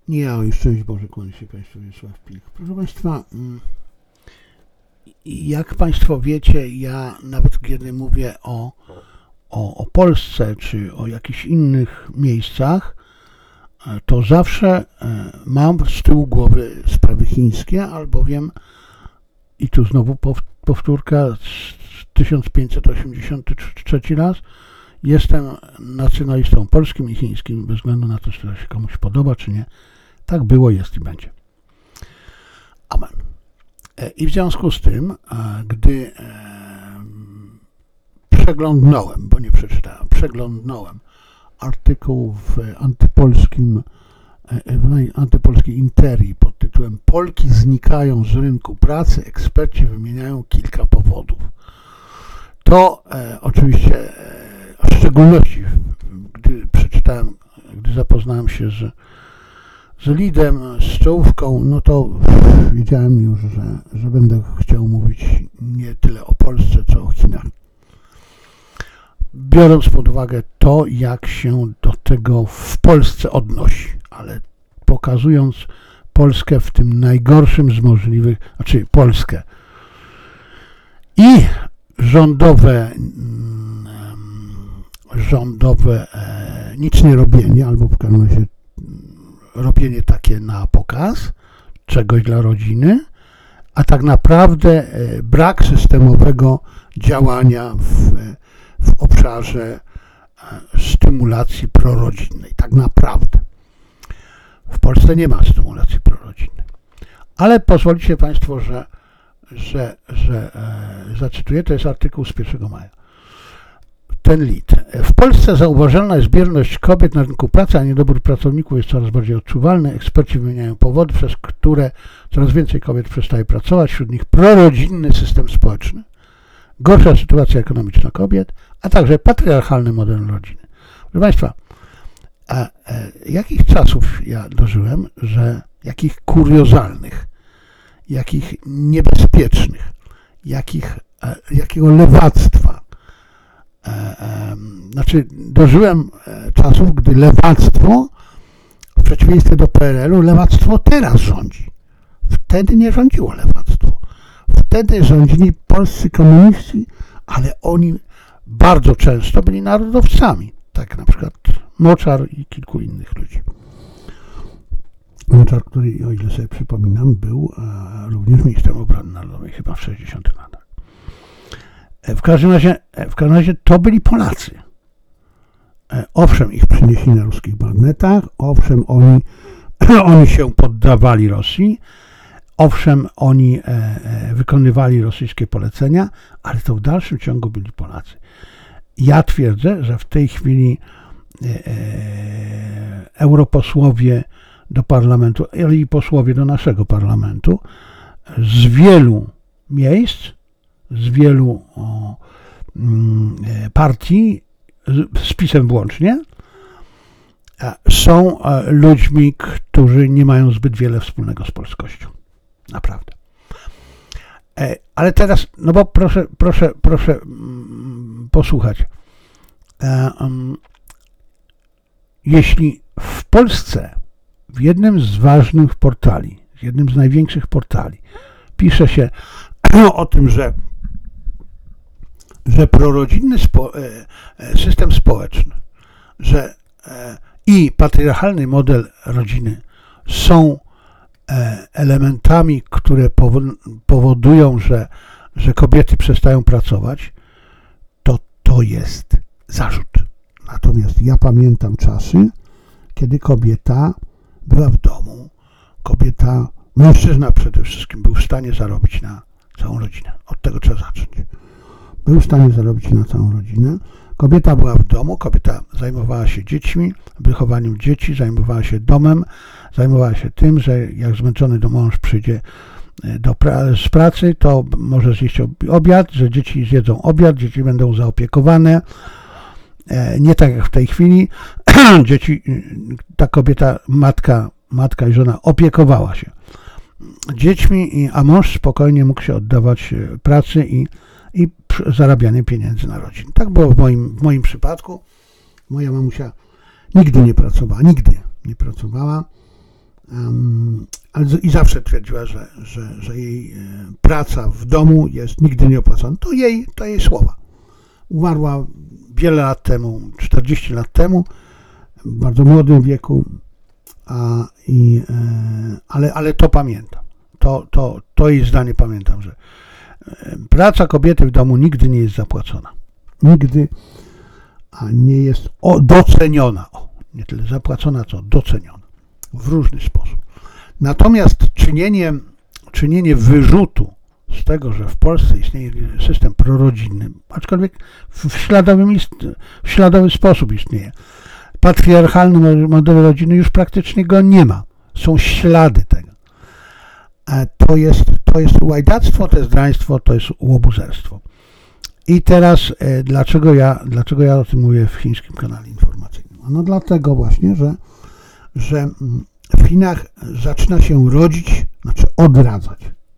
Nie ja, i szczęść Boże, kłania się Państwu Wiesław Pilch. Proszę Państwa, jak Państwo wiecie, ja nawet kiedy mówię o Polsce czy o jakichś innych miejscach, to zawsze mam z tyłu głowy sprawy chińskie, albowiem, i tu znowu powtórka, 1583 raz, jestem nacjonalistą polskim i chińskim, bez względu na to, czy to się komuś podoba, czy nie. Tak było, jest i będzie. Amen. I w związku z tym, gdy przeglądnąłem, bo nie przeczytałem, przeglądnąłem artykuł w antypolskiej Interii pod tytułem Polki znikają z rynku pracy, eksperci wymieniają kilka powodów. To oczywiście, w szczególności gdy przeczytałem, gdy zapoznałem się z Lidem, z czołówką, no to wiedziałem już, że będę chciał mówić nie tyle o Polsce, co o Chinach. Biorąc pod uwagę to, jak się do tego w Polsce odnosi, ale pokazując Polskę w tym najgorszym z możliwych, znaczy Polskę i rządowe nic nie robienie, albo w każdym razie robienie takie na pokaz czegoś dla rodziny, a tak naprawdę brak systemowego działania w obszarze stymulacji prorodzinnej. Tak naprawdę. W Polsce nie ma stymulacji prorodzinnej. Ale pozwolicie Państwo, że zacytuję, to jest artykuł z 1 maja. Ten lid. W Polsce zauważalna jest bierność kobiet na rynku pracy, a niedobór pracowników jest coraz bardziej odczuwalny. Eksperci wymieniają powody, przez które coraz więcej kobiet przestaje pracować. Wśród nich prorodzinny system społeczny, gorsza sytuacja ekonomiczna kobiet, a także patriarchalny model rodziny. Proszę Państwa, jakich czasów ja dożyłem, że jakich kuriozalnych, jakich niebezpiecznych, jakiego lewactwa. Znaczy, dożyłem czasów, gdy lewactwo, w przeciwieństwie do PRL-u, lewactwo teraz rządzi. Wtedy nie rządziło lewactwo. Wtedy rządzili polscy komuniści, ale oni bardzo często byli narodowcami. Tak na przykład Moczar i kilku innych ludzi. Moczar, który, o ile sobie przypominam, był również ministrem obrony narodowej, chyba w 60 latach. W każdym razie to byli Polacy. Owszem, ich przynieśli na ruskich bagnetach, owszem, oni się poddawali Rosji, owszem, oni wykonywali rosyjskie polecenia, ale to w dalszym ciągu byli Polacy. Ja twierdzę, że w tej chwili europosłowie do parlamentu, ale i posłowie do naszego parlamentu z wielu miejsc, z wielu partii, z PiS-em włącznie, są ludźmi, którzy nie mają zbyt wiele wspólnego z polskością. Naprawdę. Ale teraz, no bo proszę posłuchać. Jeśli w Polsce w jednym z ważnych portali, w jednym z największych portali pisze się o tym, że prorodzinny system społeczny, że i patriarchalny model rodziny są elementami, które powodują, że kobiety przestają pracować, to jest zarzut. Natomiast ja pamiętam czasy, kiedy kobieta była w domu, mężczyzna przede wszystkim był w stanie zarobić na całą rodzinę. Od tego trzeba zacząć. Był w stanie zarobić na całą rodzinę. Kobieta była w domu, kobieta zajmowała się dziećmi, wychowaniem dzieci, zajmowała się domem, zajmowała się tym, że jak zmęczony mąż przyjdzie z pracy, to może zjeść obiad, że dzieci zjedzą obiad, dzieci będą zaopiekowane. Nie tak jak w tej chwili. Dzieci, ta kobieta, matka i żona opiekowała się dziećmi, a mąż spokojnie mógł się oddawać pracy i zarabianie pieniędzy na rodzinę. Tak było w moim przypadku. Moja mamusia nigdy nie pracowała. I zawsze twierdziła, że jej praca w domu jest nigdy nieopłacona. To jej słowa. Umarła wiele lat temu, 40 lat temu, w bardzo młodym wieku, ale to pamiętam. To jej zdanie pamiętam, że praca kobiety w domu nigdy nie jest zapłacona. Nigdy nie jest doceniona. Nie tyle zapłacona, co doceniona. W różny sposób. Natomiast czynienie wyrzutu z tego, że w Polsce istnieje system prorodzinny, aczkolwiek w śladowy sposób istnieje. Patriarchalny model rodziny już praktycznie go nie ma. Są ślady tego. To jest łajdactwo, to jest draństwo, to jest łobuzerstwo. I teraz dlaczego ja o tym mówię w chińskim kanale informacyjnym? No dlatego właśnie, że w Chinach zaczyna się rodzić, znaczy odradzać.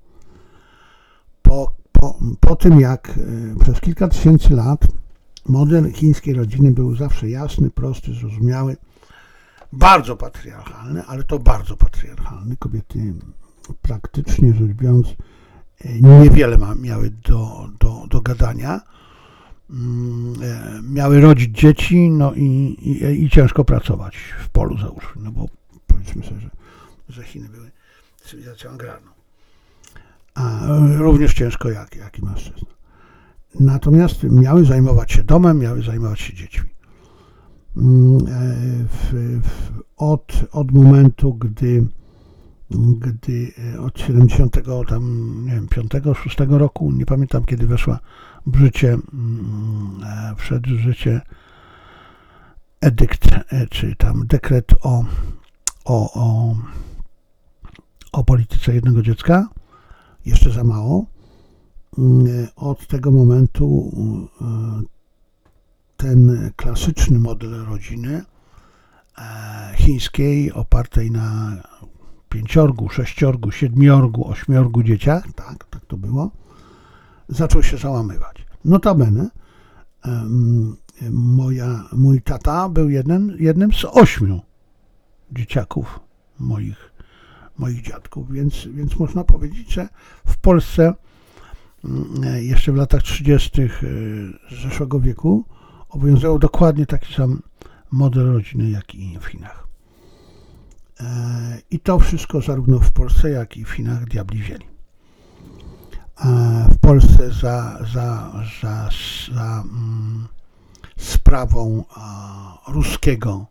Po tym, jak przez kilka tysięcy lat model chińskiej rodziny był zawsze jasny, prosty, zrozumiały, bardzo patriarchalny, ale to bardzo patriarchalny. Kobiety praktycznie rzecz biorąc niewiele miały do gadania. Miały rodzić dzieci, no i ciężko pracować w polu, załóżmy, no bo powiedzmy sobie, że Chiny były cywilizacją agrarną. A również ciężko jak i mężczyzna. Natomiast miały zajmować się domem, miały zajmować się dziećmi. Od momentu, gdy od 70 tam, nie wiem, 5, 6 roku, nie pamiętam kiedy wszedł w życie edykt, czy tam dekret o polityce jednego dziecka, jeszcze za mało. Od tego momentu ten klasyczny model rodziny chińskiej opartej na 5, 6, 7, 8 dzieciach, tak to było, zaczął się załamywać. Notabene mój tata był jednym z 8 dzieciaków moich dziadków, więc można powiedzieć, że w Polsce jeszcze w latach 30. zeszłego wieku obowiązywał dokładnie taki sam model rodziny, jak i w Chinach. I to wszystko zarówno w Polsce, jak i w Chinach diabli wzięli. W Polsce za sprawą ruskiego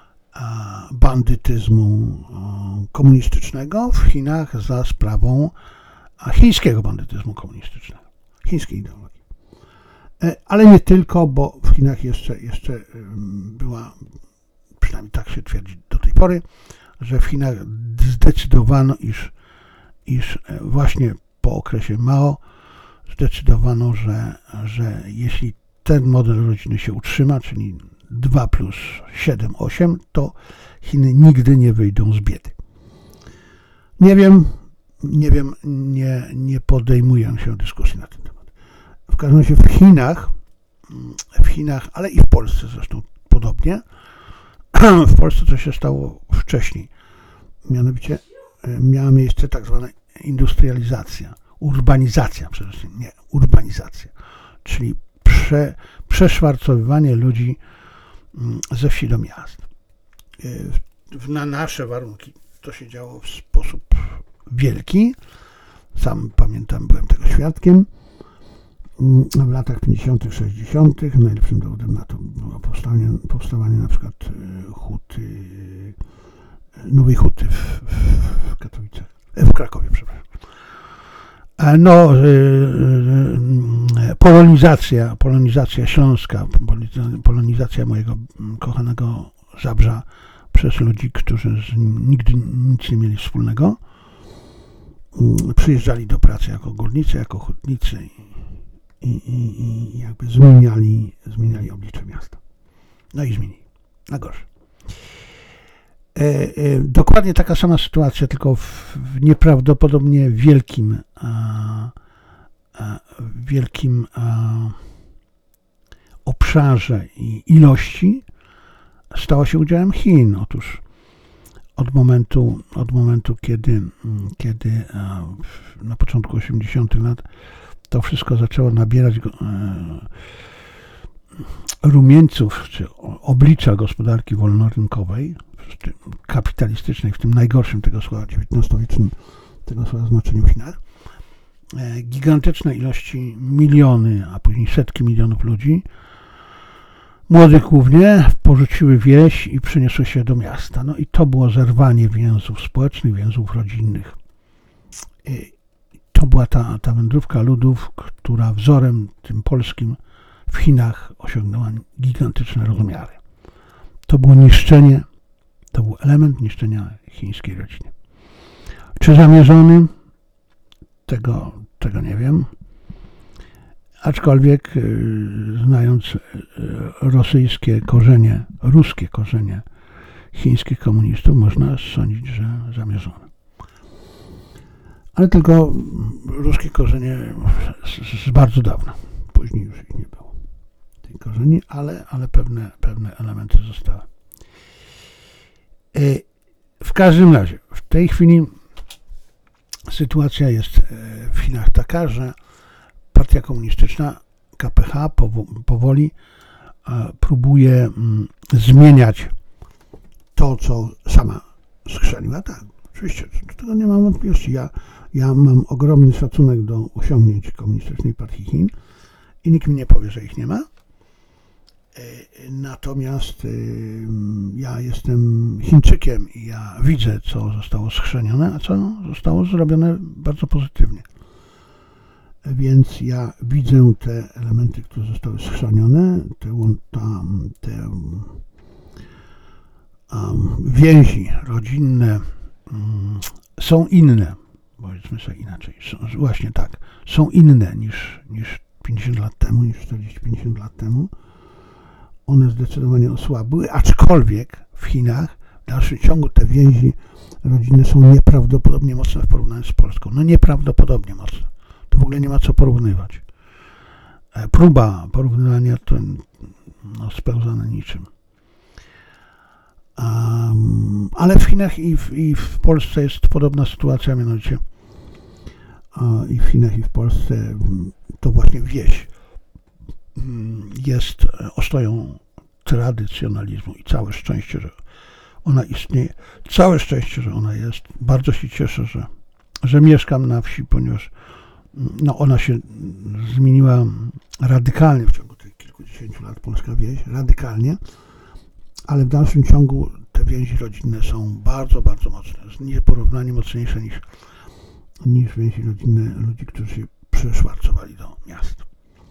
bandytyzmu komunistycznego, w Chinach za sprawą chińskiego bandytyzmu komunistycznego, chińskiej ideologii. Ale nie tylko, bo w Chinach jeszcze była, przynajmniej tak się twierdzi do tej pory, że w Chinach zdecydowano, iż właśnie po okresie Mao zdecydowano, że jeśli ten model rodziny się utrzyma, czyli 2+7=8, to Chiny nigdy nie wyjdą z biedy. Nie wiem, nie podejmuję się dyskusji na ten temat. W każdym razie w Chinach, ale i w Polsce zresztą podobnie, w Polsce to się stało wcześniej. Mianowicie miała miejsce tak zwana industrializacja, urbanizacja, przede wszystkim, nie, urbanizacja, czyli przeszwarcowywanie ludzi ze wsi do miast. Na nasze warunki to się działo w sposób wielki. Sam pamiętam, byłem tego świadkiem. W latach 50., 60. najlepszym dowodem na to było powstawanie na przykład nowej huty w Katowicach, w Krakowie, przepraszam. No, polonizacja śląska, polonizacja mojego kochanego Zabrza przez ludzi, którzy z nim nigdy nic nie mieli wspólnego. Przyjeżdżali do pracy jako górnicy, jako hutnicy i jakby zmieniali oblicze miasta. No i zmienili. Na gorsze. Dokładnie taka sama sytuacja, tylko w nieprawdopodobnie wielkim obszarze i ilości stała się udziałem Chin. od momentu kiedy na początku 80. lat to wszystko zaczęło nabierać rumieńców, czy oblicza gospodarki wolnorynkowej, kapitalistycznej, w tym najgorszym tego słowa, XIX-wiecznym tego słowa znaczeniu w Chinach. Gigantyczne ilości, miliony, a później setki milionów ludzi, młodych głównie, porzuciły wieś i przeniosły się do miasta. No i to było zerwanie więzów społecznych, więzów rodzinnych. To była ta wędrówka ludów, która wzorem tym polskim w Chinach osiągnęła gigantyczne rozmiary. To było niszczenie, to był element niszczenia chińskiej rodziny. Czy zamierzony? Tego nie wiem. Aczkolwiek znając ruskie korzenie chińskich komunistów, można sądzić, że zamierzone. Ale tylko ruskie korzenie z bardzo dawna. Później już ich nie było. Tych korzeni, ale pewne elementy zostały. W każdym razie, w tej chwili sytuacja jest w Chinach taka, że partia komunistyczna KPH powoli próbuje zmieniać to, co sama skrzeniła. Tak, oczywiście, do tego nie mam wątpliwości. Ja mam ogromny szacunek do osiągnięć Komunistycznej Partii Chin i nikt mi nie powie, że ich nie ma. Natomiast ja jestem Chińczykiem i ja widzę, co zostało skrzenione, a co zostało zrobione bardzo pozytywnie. Więc ja widzę te elementy, które zostały skrzenione, te więzi rodzinne są inne, powiedzmy sobie inaczej, właśnie tak, są inne niż 50 lat temu, niż 40-50 lat temu. One zdecydowanie osłabły, aczkolwiek w Chinach w dalszym ciągu te więzi rodzinne są nieprawdopodobnie mocne w porównaniu z Polską. No nieprawdopodobnie mocne. To w ogóle nie ma co porównywać. Próba porównywania to spełza na niczym. Ale w Chinach i w Polsce jest podobna sytuacja, mianowicie i w Chinach i w Polsce to właśnie wieś jest ostoją tradycjonalizmu i całe szczęście, że ona istnieje. Całe szczęście, że ona jest. Bardzo się cieszę, że mieszkam na wsi, ponieważ ona się zmieniła radykalnie w ciągu tych kilkudziesięciu lat, polska wieś, radykalnie, ale w dalszym ciągu te więzi rodzinne są bardzo, bardzo mocne. Nieporównanie mocniejsze niż więzi rodzinne ludzi, którzy się przeszwarcowali do miast.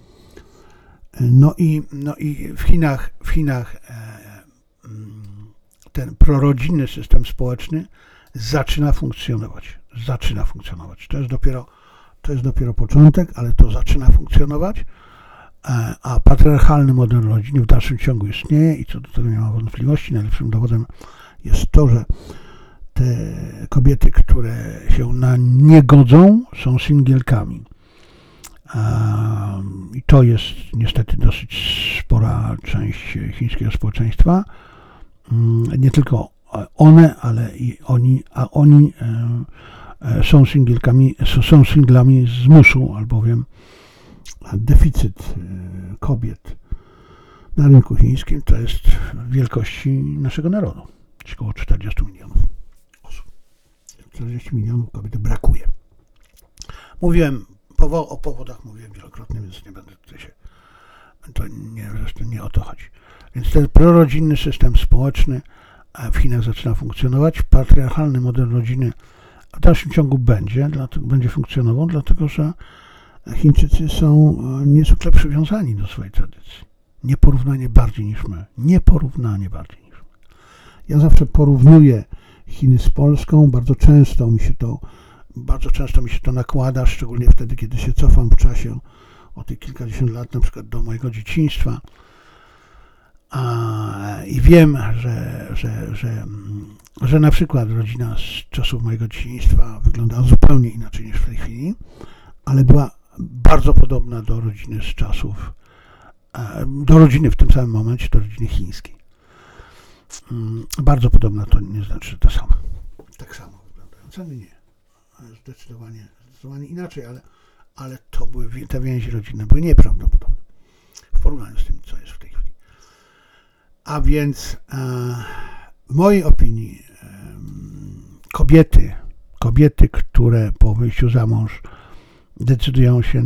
No i w Chinach ten prorodzinny system społeczny zaczyna funkcjonować. To jest dopiero początek, ale to zaczyna funkcjonować, a patriarchalny model rodziny w dalszym ciągu istnieje i co do tego nie ma wątpliwości. Najlepszym dowodem jest to, że te kobiety, które się na nie godzą, są singielkami. I to jest niestety dosyć spora część chińskiego społeczeństwa. Nie tylko one, ale i oni, a oni są singlami z musu, albowiem deficyt kobiet na rynku chińskim to jest wielkości naszego narodu, czyli około 40 milionów osób. 40 milionów kobiet brakuje. Mówiłem o powodach wielokrotnie, więc nie będę tutaj się... Zresztą nie o to chodzi. Więc ten prorodzinny system społeczny w Chinach zaczyna funkcjonować. Patriarchalny model rodziny w dalszym ciągu będzie funkcjonował, dlatego że Chińczycy są niezwykle przywiązani do swojej tradycji. Nieporównanie bardziej niż my. Ja zawsze porównuję Chiny z Polską. Bardzo często mi się to nakłada, szczególnie wtedy, kiedy się cofam w czasie o tych kilkadziesiąt lat, na przykład do mojego dzieciństwa. I wiem, że na przykład rodzina z czasów mojego dzieciństwa wyglądała zupełnie inaczej niż w tej chwili, ale była bardzo podobna do rodziny w tym samym momencie, do rodziny chińskiej. Bardzo podobna to nie znaczy, że to samo. Tak samo wyglądające, nie. Zdecydowanie inaczej, ale to były, te więzi rodzinne były nieprawdopodobne w porównaniu z tym, co jest w tej chwili. A więc w mojej opinii kobiety, które po wyjściu za mąż decydują się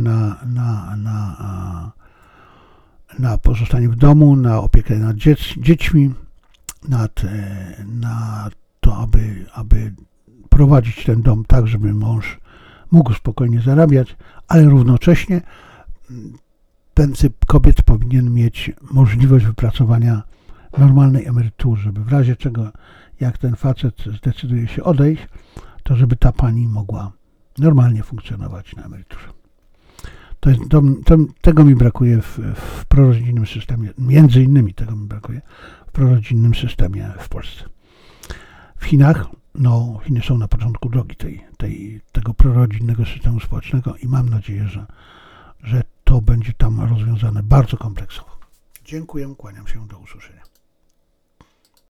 na pozostanie w domu, na opiekę nad dziećmi, na to, aby prowadzić ten dom tak, żeby mąż mógł spokojnie zarabiać, ale równocześnie ten typ kobiet powinien mieć możliwość wypracowania normalnej emerytury, żeby w razie czego, jak ten facet zdecyduje się odejść, to żeby ta pani mogła normalnie funkcjonować na emeryturze. Tego mi brakuje w prorodzinnym systemie, między innymi tego mi brakuje w prorodzinnym systemie w Polsce. W Chinach, Chiny są na początku drogi tego prorodzinnego systemu społecznego i mam nadzieję, że to będzie tam rozwiązane bardzo kompleksowo. Dziękuję, kłaniam się, do usłyszenia.